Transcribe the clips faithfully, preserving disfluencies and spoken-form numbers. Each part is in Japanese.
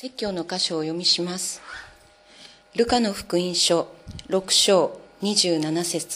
説教の箇所をお読みします。ルカの福音書ろく章にじゅうなな節。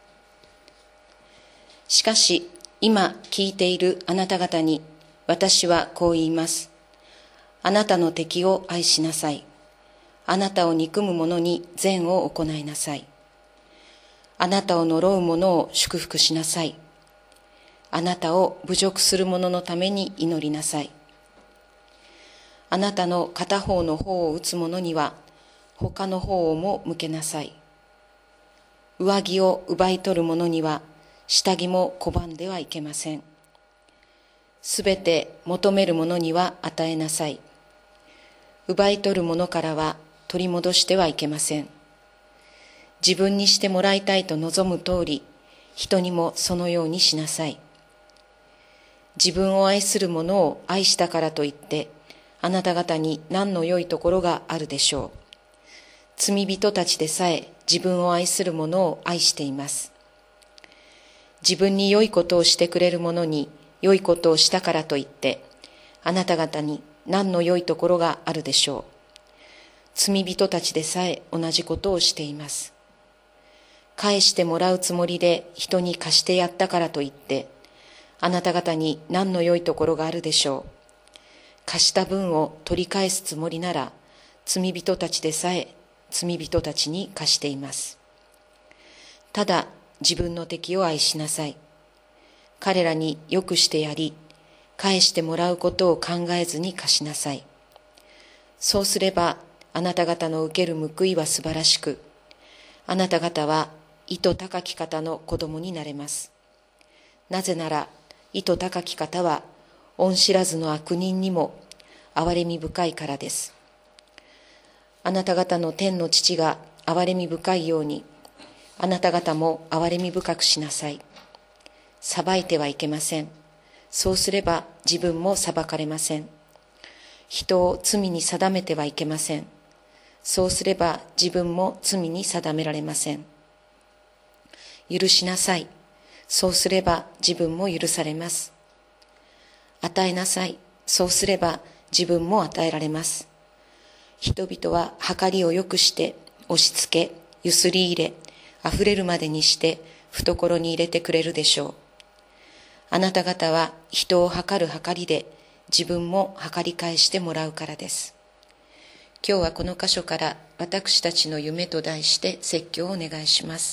しかし今聞いているあなた方に私はこう言います。あなたの敵を愛しなさい。あなたを憎む者に善を行いなさい。あなたを呪う者を祝福しなさい。あなたを侮辱する者のために祈りなさい。あなたの片方の方を打つ者には他の方をも向けなさい。上着を奪い取る者には下着も拒んではいけません。すべて求める者には与えなさい。奪い取る者からは取り戻してはいけません。自分にしてもらいたいと望む通り、人にもそのようにしなさい。自分を愛する者を愛したからといって、あなた方に何の良いところがあるでしょう。罪人たちでさえ自分を愛する者を愛しています。自分に良いことをしてくれる者に良いことをしたからといって、あなた方に何の良いところがあるでしょう。罪人たちでさえ同じことをしています。返してもらうつもりで人に貸してやったからといって、あなた方に何の良いところがあるでしょう。貸した分を取り返すつもりなら、罪人たちでさえ罪人たちに貸しています。ただ自分の敵を愛しなさい。彼らによくしてやり、返してもらうことを考えずに貸しなさい。そうすれば、あなた方の受ける報いは素晴らしく、あなた方は意図高き方の子供になれます。なぜなら、意図高き方は、恩知らずの悪人にも憐れみ深いからです。あなた方の天の父が憐れみ深いように、あなた方も憐れみ深くしなさい。裁いてはいけません。そうすれば自分も裁かれません。人を罪に定めてはいけません。そうすれば自分も罪に定められません。許しなさい。そうすれば自分も許されます。与えなさい。そうすれば自分も与えられます。人々は計りをよくして押し付け、ゆすり入れ、あふれるまでにして懐に入れてくれるでしょう。あなた方は人を計る計りで自分も計り返してもらうからです。今日はこの箇所から私たちの夢と題して説教をお願いします。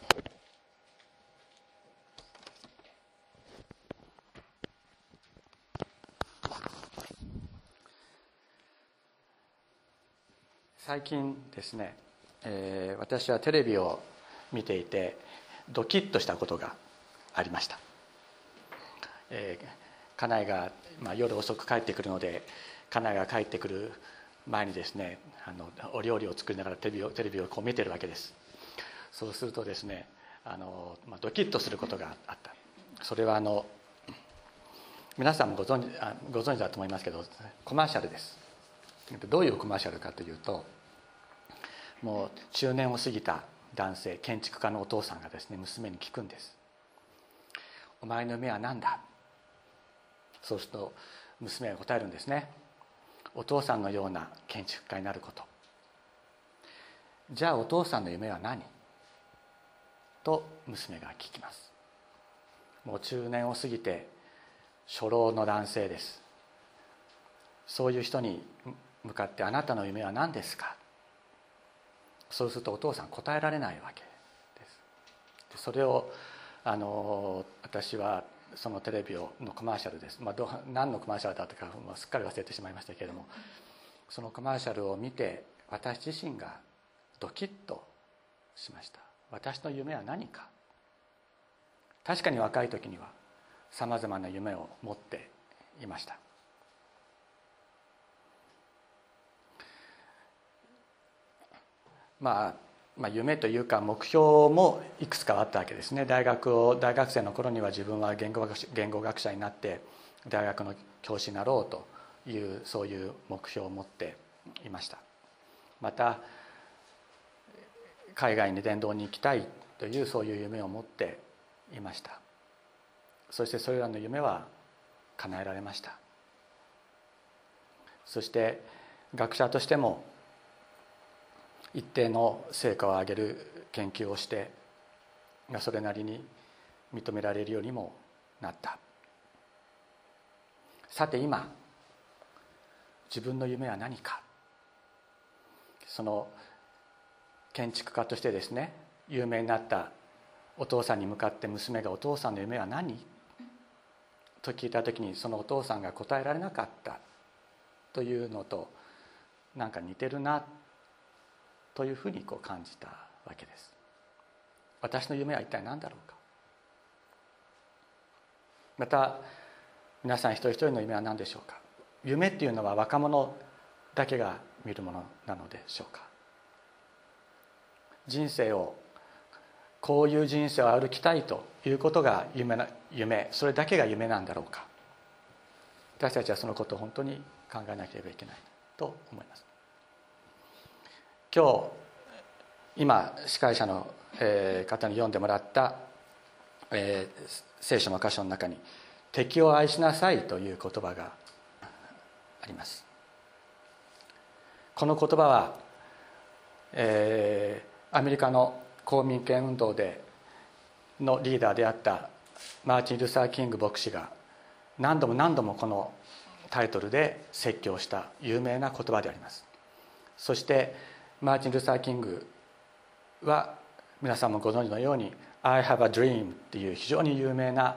最近ですね、えー、私はテレビを見ていてドキッとしたことがありました。えー、家内が、まあ、夜遅く帰ってくるので、家内が帰ってくる前にですね、あのお料理を作りながらテレビをテレビをこう見てるわけです。そうするとですね、あの、まあ、ドキッとすることがあった。それはあの皆さんもご存知あご存知だと思いますけど、コマーシャルです。どういうコマーシャルかというと、もう中年を過ぎた男性、建築家のお父さんがですね、娘に聞くんです。お前の夢は何だ？そうすると娘が答えるんですね。お父さんのような建築家になること。じゃあお父さんの夢は何？と娘が聞きます。もう中年を過ぎて初老の男性です。そういう人に向かってあなたの夢は何ですか？そうするとお父さん答えられないわけです。それをあの私はそのテレビをのコマーシャルです、まあ、ど何のコマーシャルだったかもうすっかり忘れてしまいましたけれども、そのコマーシャルを見て私自身がドキッとしました。私の夢は何か。確かに若い時にはさまざまな夢を持っていました。まあ、まあ夢というか目標もいくつかあったわけですね。大学を大学生の頃には自分は言語学者、言語学者になって大学の教師になろうというそういう目標を持っていました。また海外に伝道に行きたいというそういう夢を持っていました。そしてそれらの夢は叶えられました。そして学者としても一定の成果を上げる研究をしてそれなりに認められるようにもなった。さて今自分の夢は何か。その建築家としてですね、有名になったお父さんに向かって娘が「お父さんの夢は何?」と聞いた時に、そのお父さんが答えられなかったというのとなんか似てるなというふうにこう感じたわけです。私の夢は一体何だろうか。また皆さん一人一人の夢は何でしょうか。夢っていうのは若者だけが見るものなのでしょうか。人生をこういう人生を歩きたいということが夢な夢それだけが夢なんだろうか。私たちはそのことを本当に考えなければいけないと思います。今日今司会者の方に読んでもらった、えー、聖書の箇所の中に「敵を愛しなさい」という言葉があります。この言葉は、えー、アメリカの公民権運動でのリーダーであったマーチン・ルーサー・キング牧師が何度も何度もこのタイトルで説教した有名な言葉であります。そしてマーチン・ルーサー・キングは皆さんもご存知のように「I have a dream」っていう非常に有名な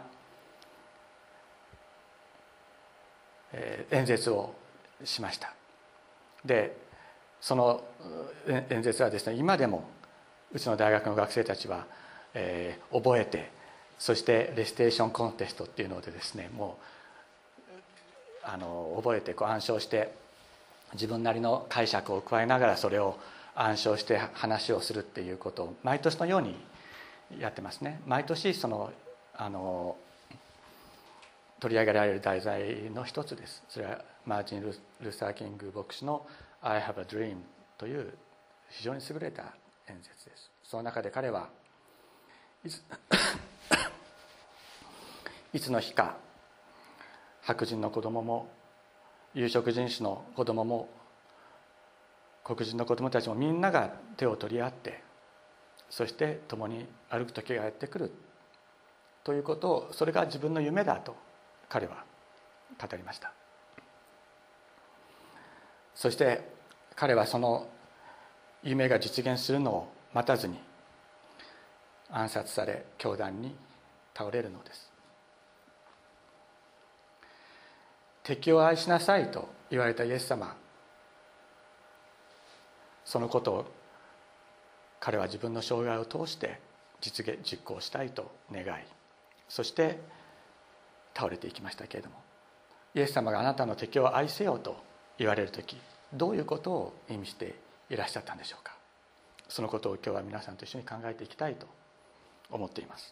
演説をしました。でその演説はですね、今でもうちの大学の学生たちは、えー、覚えて、そしてレシテーションコンテストっていうのでですね、もうあの覚えてこう暗唱して自分なりの解釈を加えながらそれを暗唱して話をするっていうことを毎年のようにやってますね。毎年そのあの取り上げられる題材の一つです。それはマーチン・ルーサー・キング牧師の「I have a dream」という非常に優れた演説です。その中で彼はいついつの日か白人の子供も有色人種の子供も黒人の子供たちもみんなが手を取り合って、そして共に歩く時がやってくるということを、それが自分の夢だと彼は語りました。そして彼はその夢が実現するのを待たずに暗殺され凶弾に倒れるのです。敵を愛しなさいと言われたイエス様、そのことを彼は自分の生涯を通して実現実行したいと願い、そして倒れていきましたけれども、イエス様があなたの敵を愛せよと言われるとき、どういうことを意味していらっしゃったんでしょうか。そのことを今日は皆さんと一緒に考えていきたいと思っています。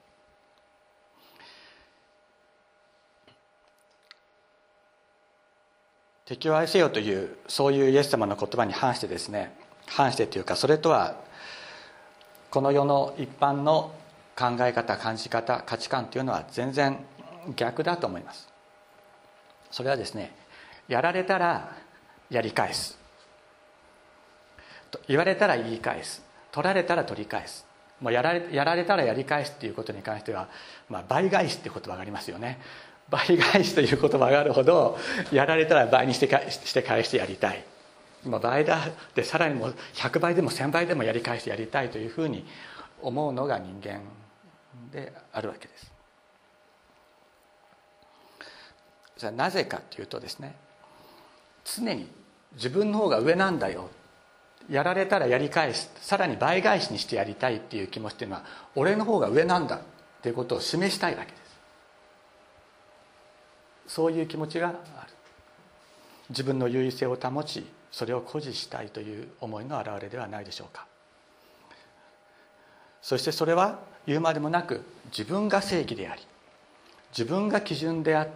敵を愛せよというそういうイエス様の言葉に反してですね、反してというか、それとはこの世の一般の考え方、感じ方、価値観というのは全然逆だと思います。それはですね、やられたらやり返す、言われたら言い返す、取られたら取り返す、もうやられ、やられたらやり返すっていうことに関しては、まあ、倍返しっていう言葉がありますよね。倍返しという言葉があるほど、やられたら倍にして返して返してやりたい、まあ、倍だってさらにもうひゃくばいでもせんばいでもやり返してやりたいというふうに思うのが人間であるわけです。じゃあなぜかというとですね、常に自分の方が上なんだよ、やられたらやり返す、さらに倍返しにしてやりたいっていう気持ちというのは、俺の方が上なんだということを示したいわけです。そういう気持ちがある。自分の優位性を保ち、それを誇示したいという思いの表れではないでしょうか。そしてそれは言うまでもなく、自分が正義であり、自分が基準であって、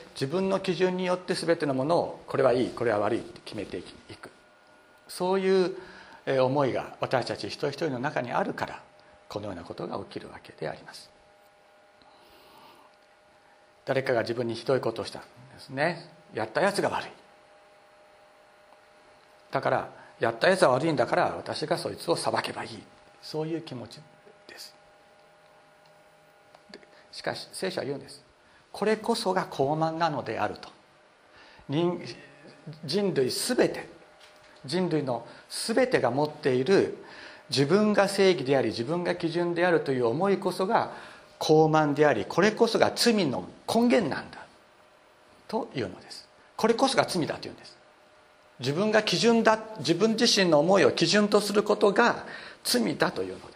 自分の基準によって全てのものをこれはいい、これは悪いって決めていく、そういう思いが私たち一人一人の中にあるから、このようなことが起きるわけであります。誰かが自分にひどいことをしたんですね。やったやつが悪い、 だからやったやつは悪いんだから私がそいつを裁けばいい、そういう気持ちです。しかし聖書は言うんです。これこそが傲慢なのであると。人人類すべて人類のすべてが持っている自分が正義であり自分が基準であるという思いこそが傲慢であり、これこそが罪の根源なんだというのです。これこそが罪だというんです。自分が基準だ、自分自身の思いを基準とすることが罪だというのです。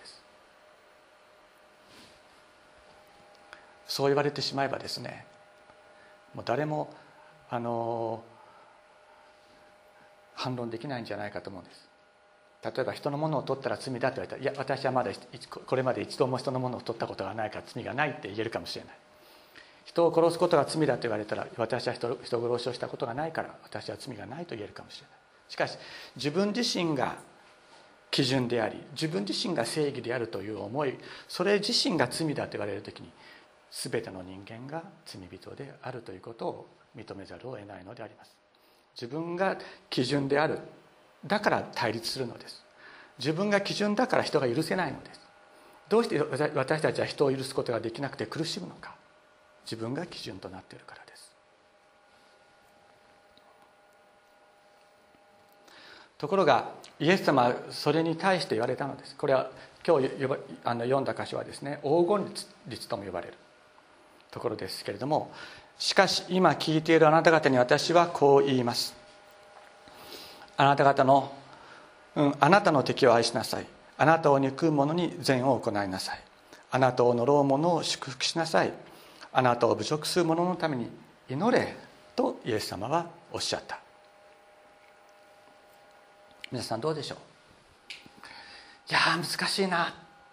そう言われてしまえばですね、もう誰もあの反論できないんじゃないかと思うんです。例えば人のものを取ったら罪だと言われたら、いや私はまだこれまで一度も人のものを取ったことがないから罪がないって言えるかもしれない。人を殺すことが罪だと言われたら、私は 人, 人殺しをしたことがないから私は罪がないと言えるかもしれない。しかし自分自身が基準であり自分自身が正義であるという思い、それ自身が罪だと言われるときに、全ての人間が罪人であるということを認めざるを得ないのであります。自分が基準である、だから対立するのです。自分が基準だから人が許せないのです。どうして私たちは人を許すことができなくて苦しむのか。自分が基準となっているからです。ところがイエス様はそれに対して言われたのです。これは今日あの読んだ箇所はですね、黄金律とも呼ばれるところですけれども、しかし今聞いているあなた方に私はこう言います。あなた方の、うん、あなたの敵を愛しなさい。あなたを憎む者に善を行いなさい。あなたを呪う者を祝福しなさい。あなたを侮辱する者のために祈れとイエス様はおっしゃった。皆さんどうでしょう。いやー難しいな、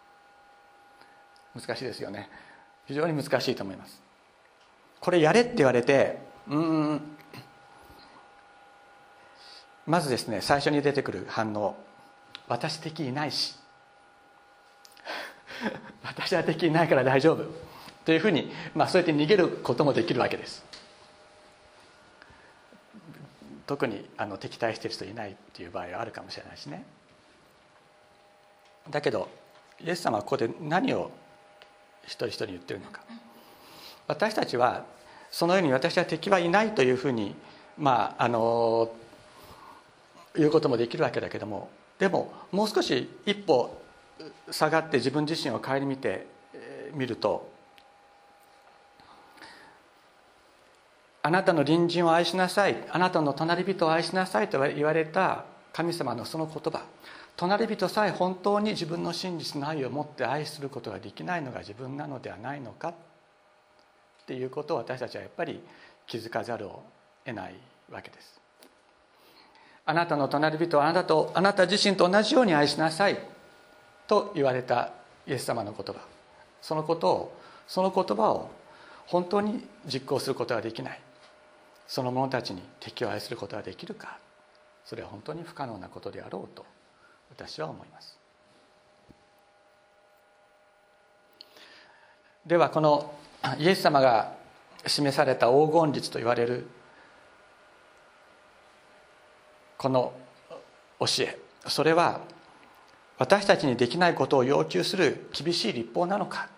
難しいですよね。非常に難しいと思います。これやれって言われて、うーんまずですね、最初に出てくる反応、私敵いないし私は敵いないから大丈夫というふうに、まあ、そうやって逃げることもできるわけです。特にあの敵対している人いないっていう場合はあるかもしれないしね。だけどイエス様はここで何を一人一人言ってるのか。私たちはそのように私は敵はいないというふうに、まああの言うこともできるわけだけども、でももう少し一歩下がって自分自身を顧みてみると、あなたの隣人を愛しなさい、あなたの隣人を愛しなさいと言われた神様のその言葉、隣人さえ本当に自分の真実の愛を持って愛することができないのが自分なのではないのかっていうことを私たちはやっぱり気づかざるを得ないわけです。あなたの隣人はあなたとあなた自身と同じように愛しなさいと言われたイエス様の言葉、そのことをその言葉を本当に実行することができない、その者たちに敵を愛することができるか、それは本当に不可能なことであろうと私は思います。ではこのイエス様が示された黄金律と言われるこの教え、それは私たちにできないことを要求する厳しい律法なのか。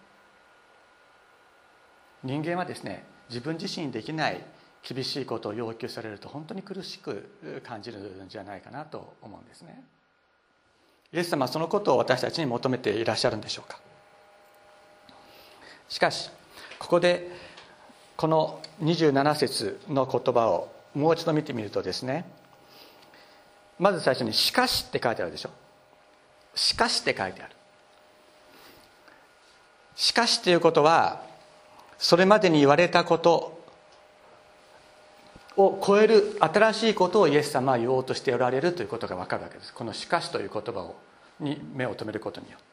人間はですね、自分自身にできない厳しいことを要求されると本当に苦しく感じるんじゃないかなと思うんですね。イエス様はそのことを私たちに求めていらっしゃるんでしょうか。しかしここでこのにじゅうなな節の言葉をもう一度見てみるとですね、まず最初にしかしって書いてあるでしょ。しかしって書いてある。しかしということはそれまでに言われたことを超える新しいことをイエス様は言おうとしておられるということが分かるわけです。このしかしという言葉をに目を留めることによって。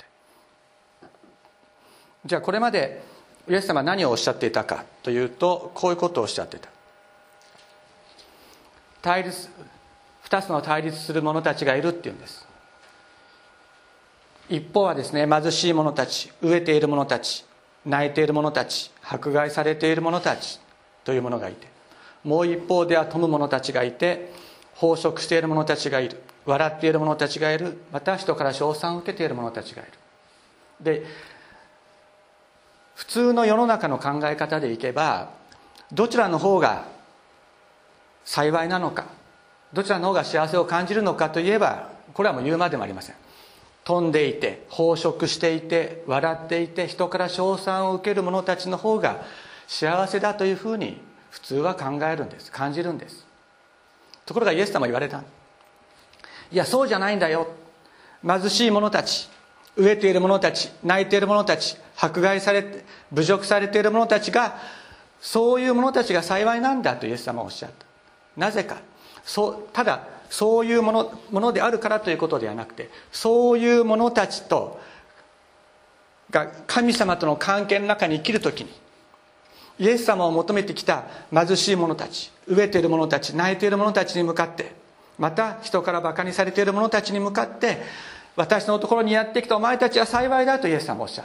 じゃあこれまでイエス様は何をおっしゃっていたかというと、こういうことをおっしゃっていた。対立二つの対立する者たちがいるっていうんです。一方はですね、貧しい者たち、飢えている者たち、泣いている者たち、迫害されている者たちというものがいて、もう一方では富む者たちがいて、 飽食している者たちがいる、笑っている者たちがいる、また人から称賛を受けている者たちがいる。で、普通の世の中の考え方でいけば、どちらの方が幸いなのか、どちらの方が幸せを感じるのかといえば、これはもう言うまでもありません。飛んでいて、飽食していて、笑っていて、人から称賛を受ける者たちの方が幸せだというふうに普通は考えるんです、感じるんです。ところがイエス様は言われた。いや、そうじゃないんだよ。貧しい者たち、飢えている者たち、泣いている者たち、迫害されて侮辱されている者たちが、そういう者たちが幸いなんだとイエス様はおっしゃった。なぜか、そうただそういうもの、ものであるからということではなくて、そういう者たちとが神様との関係の中に生きるときに、イエス様を求めてきた貧しい者たち、飢えている者たち、泣いている者たちに向かって、また人からバカにされている者たちに向かって、私のところにやってきたお前たちは幸いだとイエス様はおっしゃった。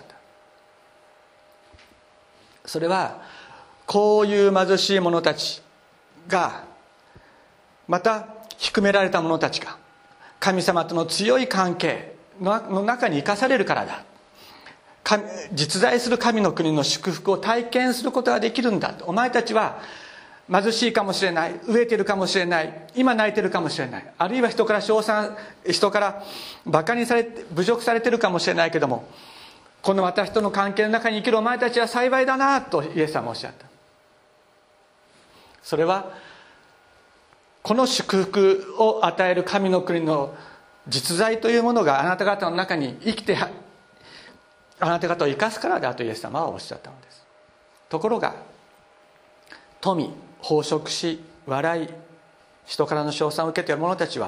それはこういう貧しい者たちが、また低められた者たちが神様との強い関係の中に生かされるからだ。実在する神の国の祝福を体験することができるんだと。お前たちは貧しいかもしれない、飢えてるかもしれない、今泣いてるかもしれない、あるいは人から称賛、人からバカにされて侮辱されてるかもしれないけども、この私との関係の中に生きるお前たちは幸いだなとイエス様はおっしゃった。それはこの祝福を与える神の国の実在というものがあなた方の中に生きて、あなた方を生かすからだとイエス様はおっしゃったのです。ところが富、飽食し、笑い、人からの称賛を受けている者たちは、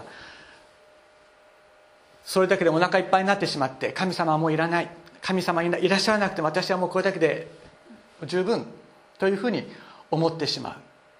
それだけでお腹いっぱいになってしまって、神様はもういらない、神様いらっしゃらなくても私はもうこれだけで十分というふうに思ってしま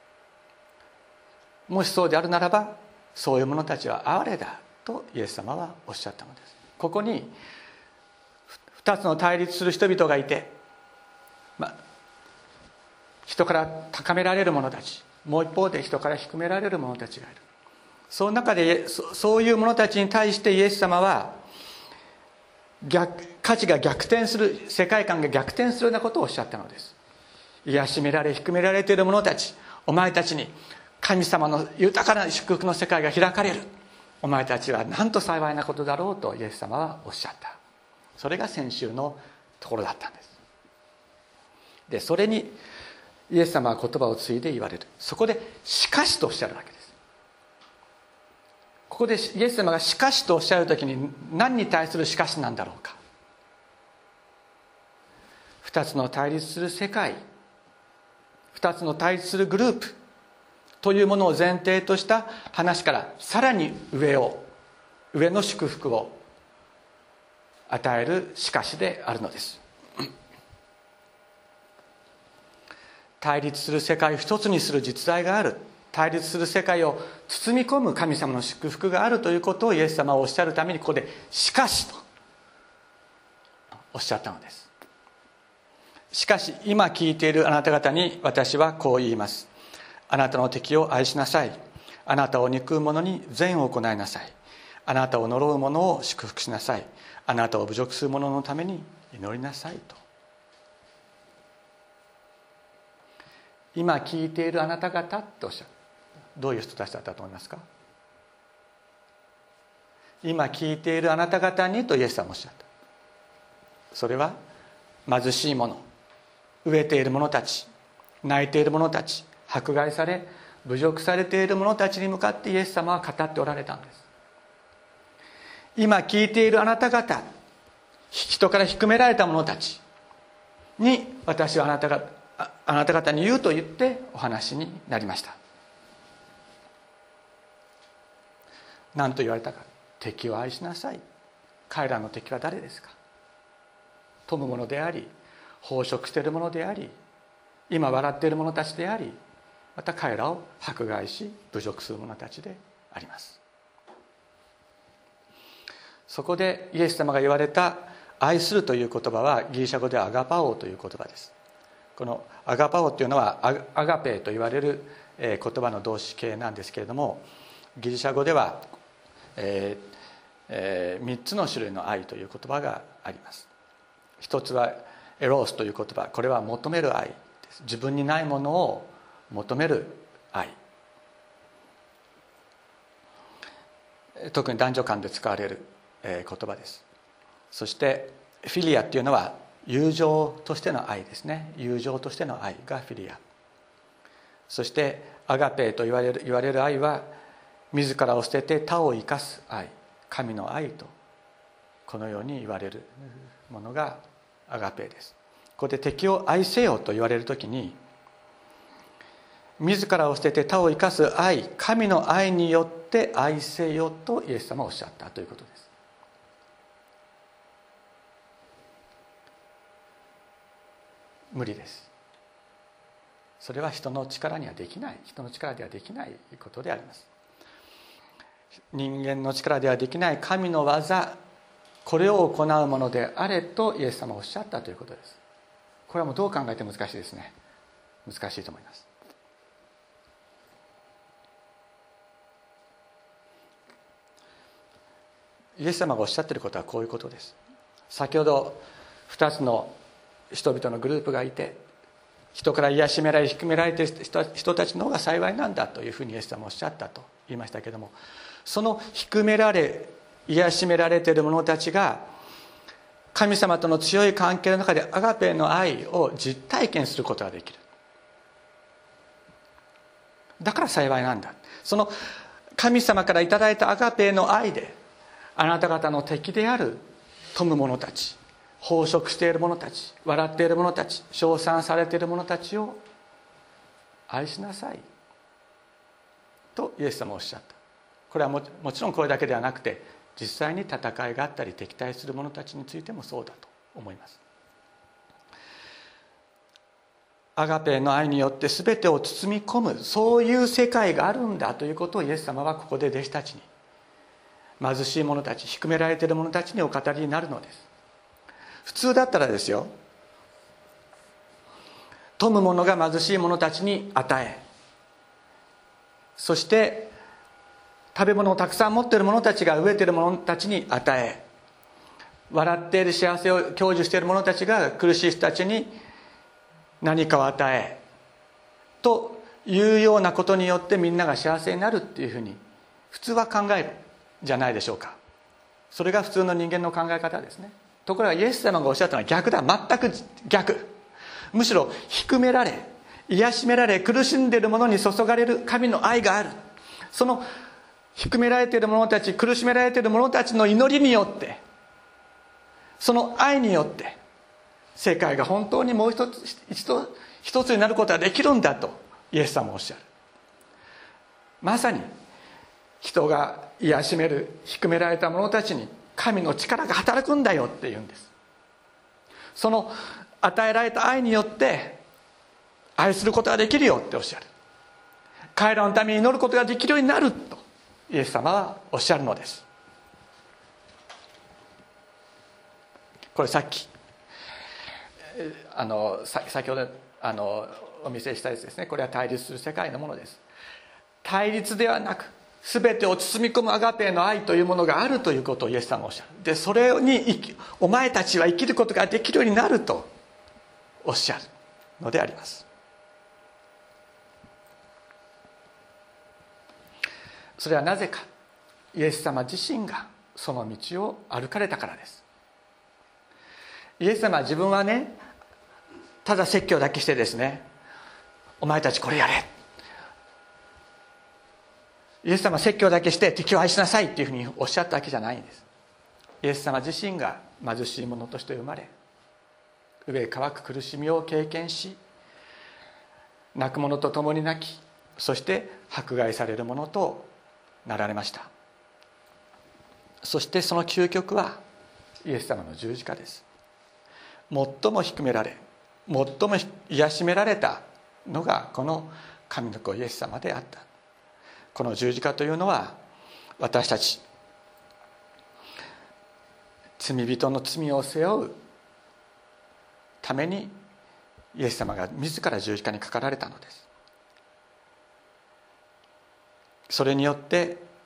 う。もしそうであるならば、そういう者たちは哀れだとイエス様はおっしゃったのです。ここに二つの対立する人々がいて、まあ、人から高められる者たち、もう一方で人から低められる者たちがいる。その中で そ, そういう者たちに対してイエス様は逆価値が逆転する、世界観が逆転するようなことをおっしゃったのです。癒しめられ低められている者たち、お前たちに神様の豊かな祝福の世界が開かれる。お前たちはなんと幸いなことだろうとイエス様はおっしゃった。それが先週のところだったんです。で、それにイエス様は言葉を継いで言われる。そこでしかしとおっしゃるわけです。ここでイエス様がしかしとおっしゃるときに何に対するしかしなんだろうか。二つの対立する世界、二つの対立するグループというものを前提とした話からさらに上を、上の祝福を与えるしかしであるのです。対立する世界を一つにする実在がある、対立する世界を包み込む神様の祝福があるということをイエス様はおっしゃるために、ここでしかしとおっしゃったのです。しかし今聞いているあなた方に私はこう言います。あなたの敵を愛しなさい。あなたを憎む者に善を行いなさい。あなたを呪う者を祝福しなさい。あなたを侮辱する者のために祈りなさいと。今聞いているあなた方とおっしゃる。どういう人たちだったと思いますか。今聞いているあなた方にとイエス様はおっしゃった。それは貧しい者、飢えている者たち、泣いている者たち、迫害され侮辱されている者たちに向かってイエス様は語っておられたんです。今聞いているあなた方、人から低められた者たちに私はあなた方あなた方に言うと言ってお話になりました。何と言われたか。敵を愛しなさい。彼らの敵は誰ですか。富む者であり、飽食している者であり、今笑っている者たちであり、また彼らを迫害し侮辱する者たちであります。そこでイエス様が言われた愛するという言葉はギリシャ語ではアガパオという言葉です。このアガパオというのはアガペと言われる言葉の動詞形なんですけれども、 ギリシャ語では、えーえー、みっつの種類の愛という言葉があります。一つはエロースという言葉、これは求める愛です。自分にないものを求める愛、特に男女間で使われる言葉です。そしてフィリアっていうのは友情としての愛ですね。友情としての愛がフィリア。そしてアガペーと言われる、言われる愛は自らを捨てて他を生かす愛、神の愛とこのように言われるものがアガペーです。ここで敵を愛せよと言われるときに、自らを捨てて他を生かす愛、神の愛によって愛せよとイエス様はおっしゃったということです。無理です。それは人の力にはできない、人の力ではできないことであります。人間の力ではできない神の技、これを行うものであれとイエス様はおっしゃったということです。これはもうどう考えても難しいですね。難しいと思います。イエス様がおっしゃっていることはこういうことです。先ほどふたつの人々のグループがいて、人から癒しめられ低められている人たちの方が幸いなんだというふうにイエス様はおっしゃったと言いましたけれども、その低められ癒しめられている者たちが神様との強い関係の中でアガペの愛を実体験することができる。だから幸いなんだ。その神様からいただいたアガペの愛で、あなた方の敵である富む者たち、飽食している者たち、笑っている者たち、称賛されている者たちを愛しなさいとイエス様はおっしゃった。これは も, もちろんこれだけではなくて、実際に戦いがあったり敵対する者たちについてもそうだと思います。アガペの愛によって全てを包み込む、そういう世界があるんだということをイエス様はここで弟子たちに、貧しい者たち、低められている者たちにお語りになるのです。普通だったらですよ、富む者が貧しい者たちに与え、そして食べ物をたくさん持っている者たちが飢えている者たちに与え、笑っている幸せを享受している者たちが苦しい人たちに何かを与えというようなことによってみんなが幸せになるっていうふうに普通は考えるじゃないでしょうか。それが普通の人間の考え方ですね。ところがイエス様がおっしゃったのは逆だ。全く逆。むしろ低められ癒しめられ苦しんでいる者に注がれる神の愛がある。その低められている者たち、苦しめられている者たちの祈りによって、その愛によって世界が本当にもう一つ一つ一つになることができるんだとイエス様はおっしゃる。まさに人が癒しめる低められた者たちに神の力が働くんだよって言うんです。その与えられた愛によって愛することができるよっておっしゃる。彼らのために祈ることができるようになるとイエス様はおっしゃるのです。これさっきあの先ほどあのお見せしたやつですね。これは対立する世界のものです。対立ではなく全てを包み込むアガペの愛というものがあるということをイエス様はおっしゃる。でそれに生きお前たちは生きることができるようになるとおっしゃるのであります。それはなぜか、イエス様自身がその道を歩かれたからです。イエス様は自分はね、ただ説教だけしてですね、お前たちこれやれ、イエス様は説教だけして敵を愛しなさいっていうふうにおっしゃったわけじゃないんです。イエス様自身が貧しい者として生まれ、飢え渇く苦しみを経験し、泣く者と共に泣き、そして迫害される者となられました。そしてその究極はイエス様の十字架です。最も低められ、最も癒しめられたのがこの神の子イエス様であった。この十字架というのは、私たち罪人の罪を背負うためにイエス様が自ら十字架にかかられたのです。それによって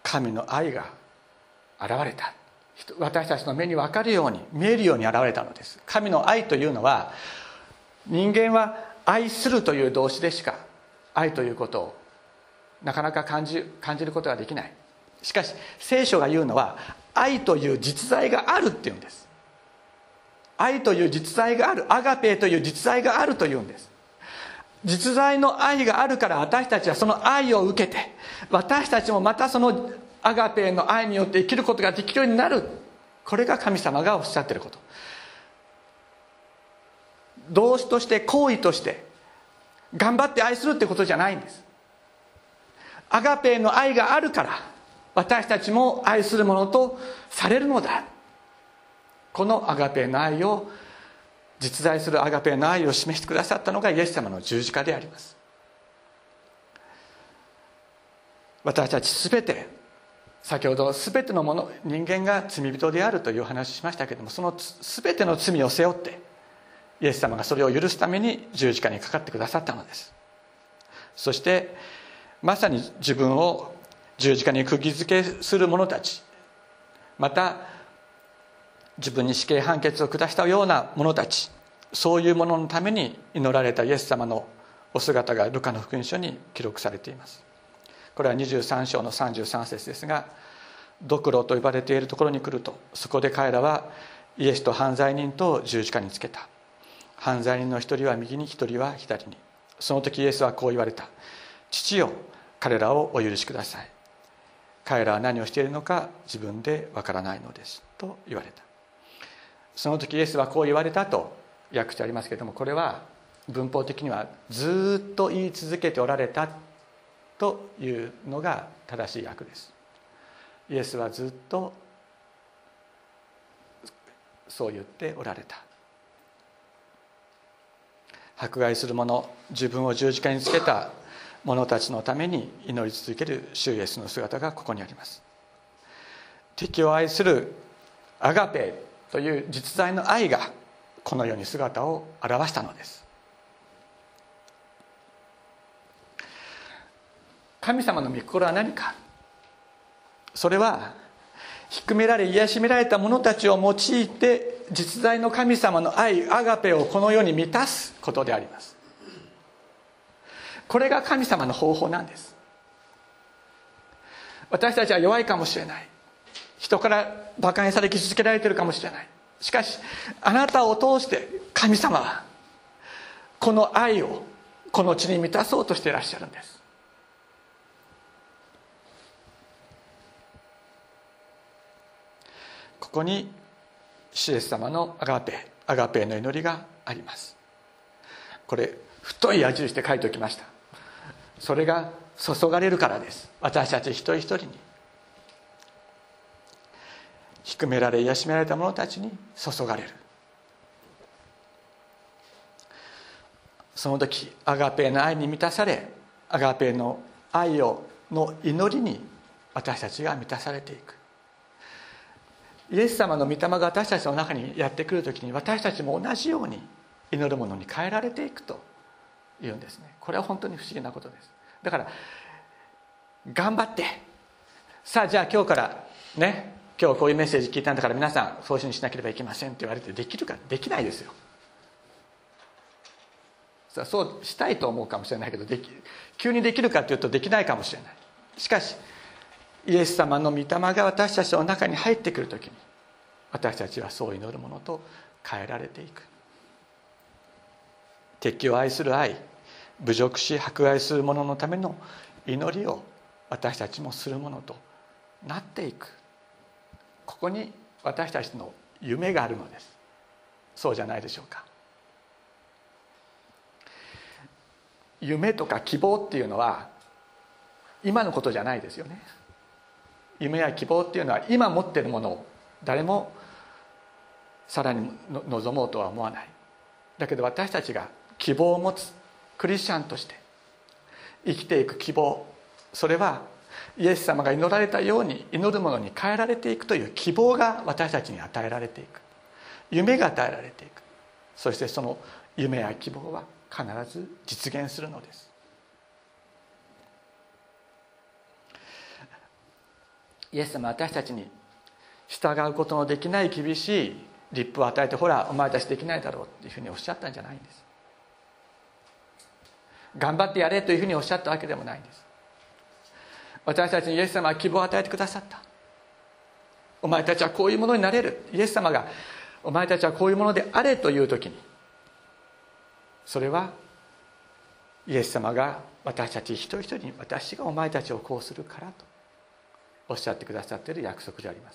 神の愛が現れた。私たちの目に分かるように、見えるように現れたのです。神の愛というのは、人間は愛するという動詞でしか愛ということをなかなか感じ、感じることができない。しかし聖書が言うのは、愛という実在があるっていうんです。愛という実在がある、アガペーという実在があるというんです。実在の愛があるから、私たちはその愛を受けて、私たちもまたそのアガペーの愛によって生きることができるようになる。これが神様がおっしゃっていること。動詞として、行為として頑張って愛するってことじゃないんです。アガペーの愛があるから、私たちも愛するものとされるのだ。このアガペーの愛を、実在するアガペーの愛を示してくださったのがイエス様の十字架であります。私たちすべて、先ほどすべてのもの、人間が罪人であるという話をしましたけれども、そのすべての罪を背負ってイエス様がそれを許すために十字架にかかってくださったのです。そしてまさに自分を十字架に釘付けする者たち、また自分に死刑判決を下したような者たち、そういうもののために祈られたイエス様のお姿がルカの福音書に記録されています。これはにじゅうさん章のさんじゅうさん節ですが、ドクロと呼ばれているところに来ると、そこで彼らはイエスと犯罪人と十字架につけた。犯罪人の一人は右に、一人は左に。その時イエスはこう言われた。父よ、彼らをお許しください。彼らは何をしているのか自分でわからないのですと言われた。その時イエスはこう言われたと訳してありますけれども、これは文法的にはずっと言い続けておられたというのが正しい訳です。イエスはずっとそう言っておられた。迫害する者、自分を十字架につけた者たちのために祈り続ける主イエスの姿がここにあります。敵を愛するアガペという実在の愛がこの世に姿を現したのです。神様の御心は何か。それは低められ癒しめられた者たちを用いて実在の神様の愛、アガペをこの世に満たすことであります。これが神様の方法なんです。私たちは弱いかもしれない、人から馬鹿にされ傷つけられているかもしれない。しかしあなたを通して神様はこの愛をこの地に満たそうとしていらっしゃるんです。ここに主イエス様のアガペアガペの祈りがあります。これ太い矢印で書いておきました。それが注がれるからです。私たち一人一人に、低められ癒しめられた者たちに注がれる。その時アガペの愛に満たされ、アガペの愛をの祈りに私たちが満たされていく。イエス様の御霊が私たちの中にやってくる時に、私たちも同じように祈るものに変えられていくというんですね。これは本当に不思議なことです。だから頑張って、さあじゃあ今日からね、今日こういうメッセージ聞いたんだから皆さんそういうふうにしなければいけませんって言われてできるか、できないですよ。さあそうしたいと思うかもしれないけど、でき急にできるかというとできないかもしれない。しかしイエス様の御霊が私たちの中に入ってくるときに、私たちはそう祈るものと変えられていく。敵を愛する愛、侮辱し迫害する者のための祈りを私たちもするものとなっていく。ここに私たちの夢があるのです。そうじゃないでしょうか。夢とか希望っていうのは今のことじゃないですよね。夢や希望っていうのは今持っているものを誰もさらに望もうとは思わない。だけど私たちが希望を持つクリスチャンとして生きていく希望、それはイエス様が祈られたように祈るものに変えられていくという希望が私たちに与えられていく。夢が与えられていく。そしてその夢や希望は必ず実現するのです。 イエス様は私たちに従うことのできない厳しい立法を与えて、ほらお前たちできないだろうっていうふうにおっしゃったんじゃないんです。頑張ってやれというふうにおっしゃったわけでもないんです。私たちにイエス様は希望を与えてくださった。お前たちはこういうものになれる。イエス様がお前たちはこういうものであれという時に、それはイエス様が私たち一人一人に、私がお前たちをこうするからとおっしゃってくださっている約束であります。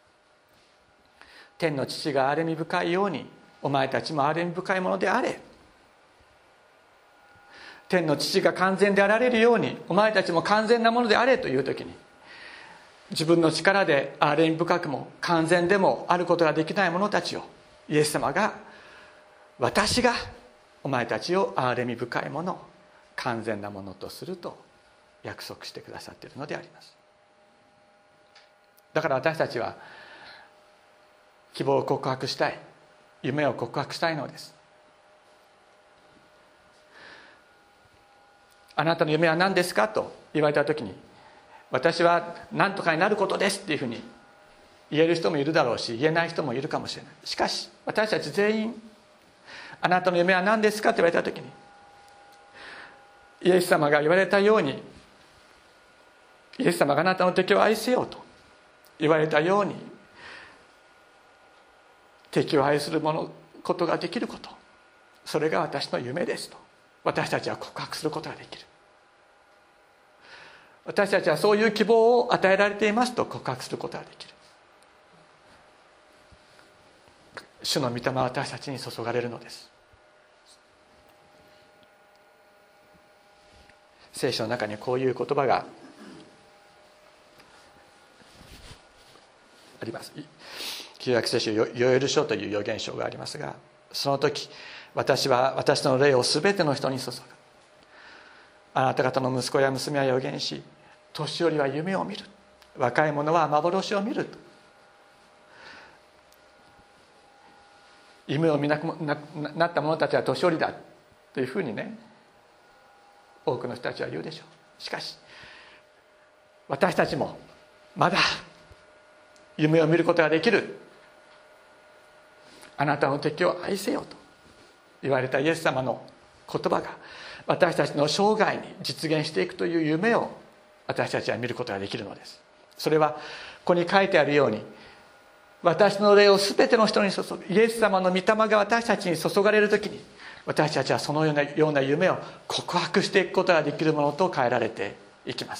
天の父が憐れみ深いようにお前たちも憐れみ深いものであれ。天の父が完全であられるようにお前たちも完全なものであれという時に、自分の力で憐れみ深くも完全でもあることができない者たちを、イエス様が、私がお前たちを憐れみ深いもの、完全なものとすると約束してくださっているのであります。だから私たちは希望を告白したい、夢を告白したいのです。あなたの夢は何ですかと言われた時に、私は何とかになることですっていうふうに言える人もいるだろうし、言えない人もいるかもしれない。しかし私たち全員、あなたの夢は何ですかと言われた時に、イエス様が言われたように、イエス様があなたの敵を愛せようと言われたように、敵を愛するものことができること、それが私の夢ですと私たちは告白することができる。私たちはそういう希望を与えられていますと告白することができる。主の御霊は私たちに注がれるのです。聖書の中にこういう言葉があります。旧約聖書ヨエル書という預言書がありますが、その時、私は私の霊をすべての人に注ぐ。あなた方の息子や娘は預言し、年寄りは夢を見る、若い者は幻を見る。夢を見なくななった者たちは年寄りだというふうにね、多くの人たちは言うでしょう。しかし私たちもまだ夢を見ることができる。あなたの敵を愛せよと言われたイエス様の言葉が私たちの生涯に実現していくという夢を私たちは見ることができるのです。それはここに書いてあるように、私の霊をすべての人に注ぐ、イエス様の御霊が私たちに注がれるときに、私たちはそのような、ような夢を告白していくことができるものと変えられていきます。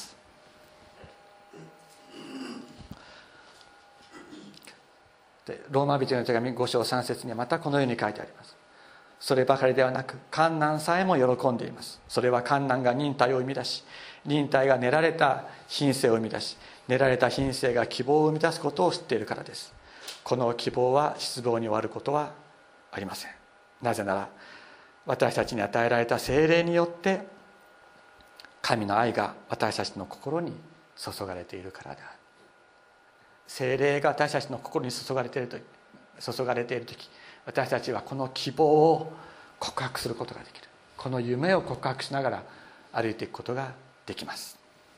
でローマ人の手紙ご章さん節にはまたこのように書いてあります。そればかりではなく、患難さえも喜んでいます。それは患難が忍耐を生み出し、忍耐が練られた品性を生み出し、練られた品性が希望を生み出すことを知っているからです。この希望は失望に終わることはありません。なぜなら私たちに与えられた聖霊によって神の愛が私たちの心に注がれているからである。聖霊が私たちの心に注がれているとき、注がれているとき、私たちはこの希望を告白することができる。この夢を告白しながら歩いていくことができます。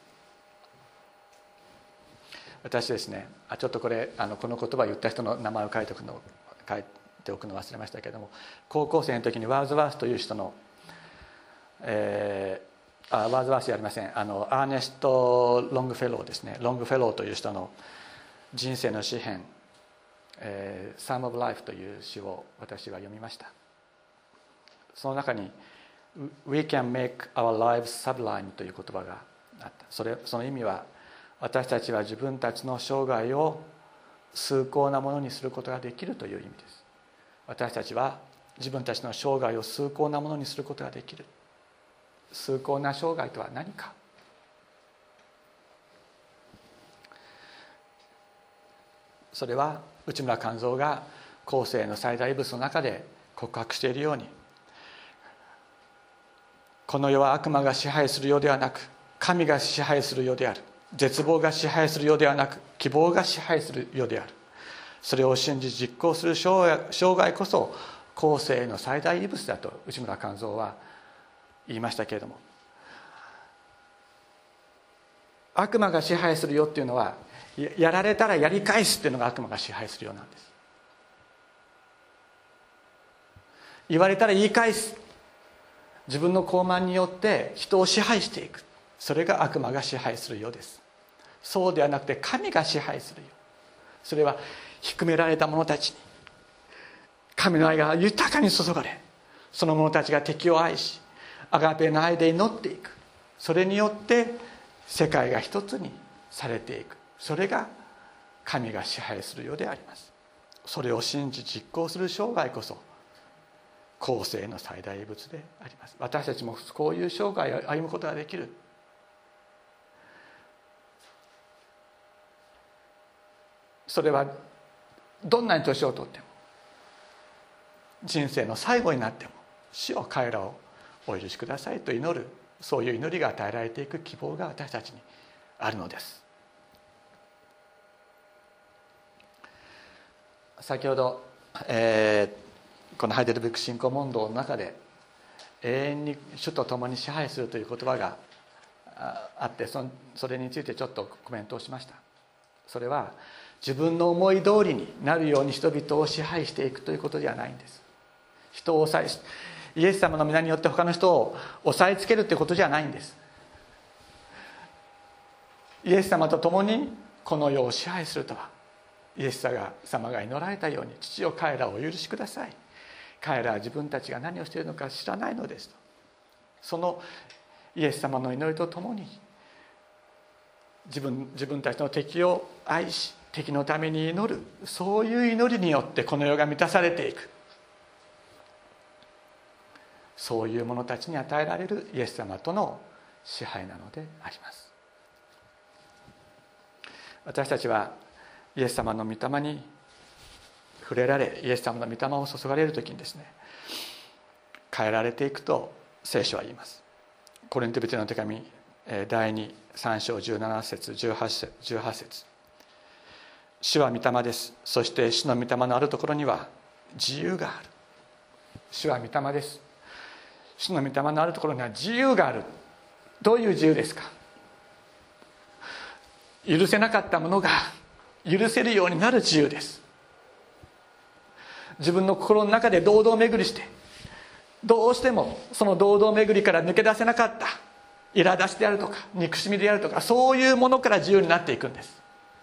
私ですね、あちょっとこれあのこの言葉を言った人の名前を書いておくの書いておくの忘れましたけれども、高校生の時にワーズワースという人の、えー、あワーズワースじゃありませんあのアーネスト・ロングフェローですね、ロングフェローという人の人生の詩編、えー、Psalm of Life という詩を私は読みました。その中に We can make our lives sublime という言葉があった。それその意味は、私たちは自分たちの生涯を崇高なものにすることができるという意味です。私たちは自分たちの生涯を崇高なものにすることができる。崇高な生涯とは何か。それは内村勘三が後世の最大仏の中で告白しているように、この世は悪魔が支配するようではなく、神が支配するようである。絶望が支配するようではなく、希望が支配するようである。それを信じ実行する生涯こそ後世の最大遺物だと内村勘三は言いましたけれども、悪魔が支配するよっていうのはやられたらやり返すっていうのが悪魔が支配するようなんです。言われたら言い返す、自分の傲慢によって人を支配していく、それが悪魔が支配するようです。そうではなくて神が支配するよ。それは低められた者たちに神の愛が豊かに注がれ、その者たちが敵を愛しアガペの愛で祈っていく、それによって世界が一つにされていく、それが神が支配するようであります。それを信じ実行する生涯こそ公正の最大物であります。私たちもこういう生涯を歩むことができる。それはどんなに年をとっても、人生の最後になっても、主よ彼らをお許しくださいと祈る、そういう祈りが与えられていく希望が私たちにあるのです。先ほど、えー、このハイデルベルク信仰問答の中で永遠に主と共に支配するという言葉があって、そそれについてちょっとコメントをしました。それは自分の思い通りになるように人々を支配していくということではないんです。人を抑え、イエス様の皆によって他の人を抑えつけるということじゃないんです。イエス様と共にこの世を支配するとは、イエス様が祈られたように、父よ彼らをお許しください、彼らは自分たちが何をしているのか知らないのですと、そのイエス様の祈りとともに自分自分たちの敵を愛し敵のために祈る、そういう祈りによってこの世が満たされていく、そういう者たちに与えられるイエス様との支配なのであります。私たちはイエス様の御霊に触れられ、イエス様の御霊を注がれるときにですね、変えられていくと聖書は言います。コリント人への手紙だいにさん章じゅうなな節じゅうはち節、主は御霊です、そして主の御霊のあるところには自由がある。主は御霊です、主の御霊のあるところには自由がある。どういう自由ですか？許せなかったものが許せるようになる自由です。自分の心の中で堂々巡りして、どうしてもその堂々巡りから抜け出せなかった苛立ちであるとか憎しみであるとか、そういうものから自由になっていくんです。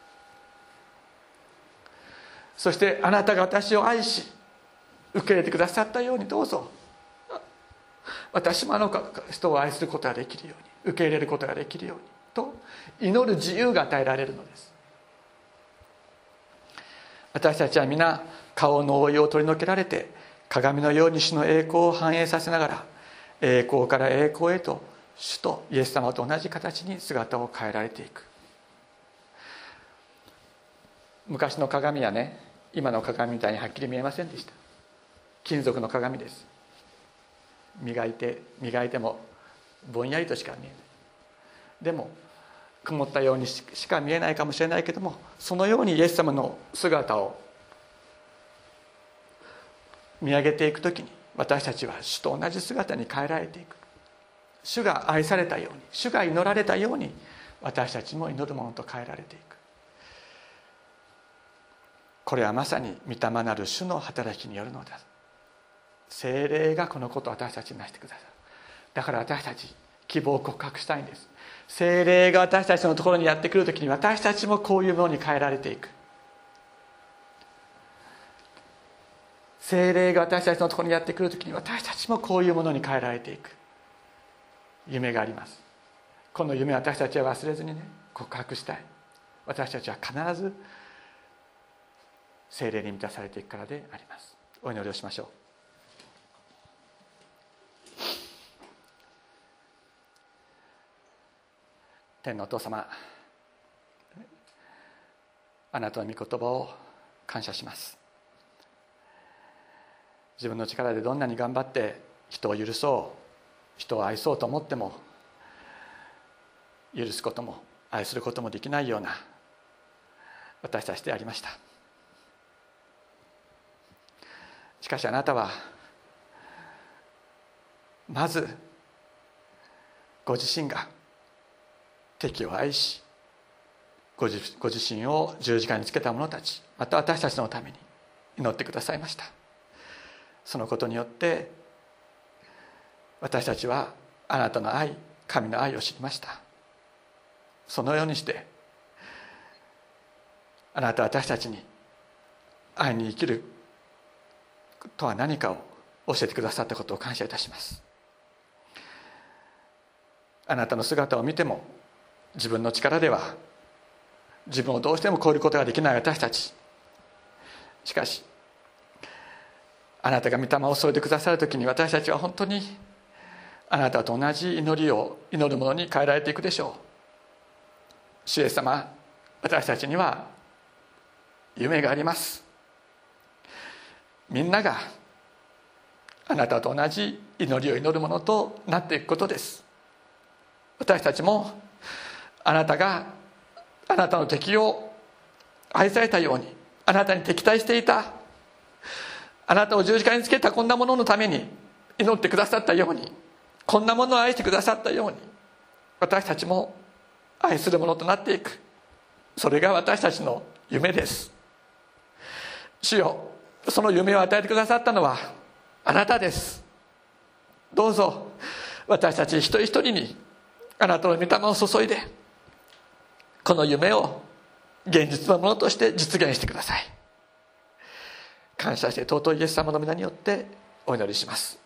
そしてあなたが私を愛し受け入れてくださったように、どうぞ私もあの人を愛することができるように、受け入れることができるようにと祈る自由が与えられるのです。私たちは皆顔の覆いを取り除けられて、鏡のように主の栄光を反映させながら、栄光から栄光へと主とイエス様と同じ形に姿を変えられていく。昔の鏡はね、今の鏡みたいにはっきり見えませんでした。金属の鏡です。磨いて磨いてもぼんやりとしか見えない。でも曇ったようにしか見えないかもしれないけども、そのようにイエス様の姿を見上げていくときに、私たちは主と同じ姿に変えられていく。主が愛されたように、主が祈られたように、私たちも祈るものと変えられていく。これはまさに御霊なる主の働きによるのだ。聖霊がこのことを私たちになしてくださる。だから私たち希望を告白したいんです。聖霊が私たちのところにやってくるときに、私たちもこういうものに変えられていく。聖霊が私たちのところにやってくるときに、私たちもこういうものに変えられていく夢があります。この夢を私たちは忘れずにね、告白したい。私たちは必ず聖霊に満たされていくからであります。お祈りをしましょう。天のお父様、あなたの御言葉を感謝します。自分の力でどんなに頑張って人を許そう、人を愛そうと思っても、許すことも愛することもできないような私たちでありました。しかしあなたはまずご自身が敵を愛しご自、ご自身を十字架につけた者たち、また私たちのために祈ってくださいました。そのことによって私たちはあなたの愛、神の愛を知りました。そのようにしてあなたは私たちに愛に生きるとは何かを教えてくださったことを感謝いたします。あなたの姿を見ても自分の力では自分をどうしても超えることができない私たち、しかしあなたが御霊を注いでくださるときに、私たちは本当にあなたと同じ祈りを祈るものに変えられていくでしょう。主イエス様、私たちには夢があります。みんながあなたと同じ祈りを祈るものとなっていくことです。私たちもあなたがあなたの敵を愛されたように、あなたに敵対していた、あなたを十字架につけたこんなもののために祈ってくださったように、こんなものを愛してくださったように、私たちも愛するものとなっていく、それが私たちの夢です。主よ、その夢を与えてくださったのはあなたです。どうぞ私たち一人一人にあなたの御霊を注いで、この夢を現実のものとして実現してください。感謝して尊いイエス様の皆によってお祈りします。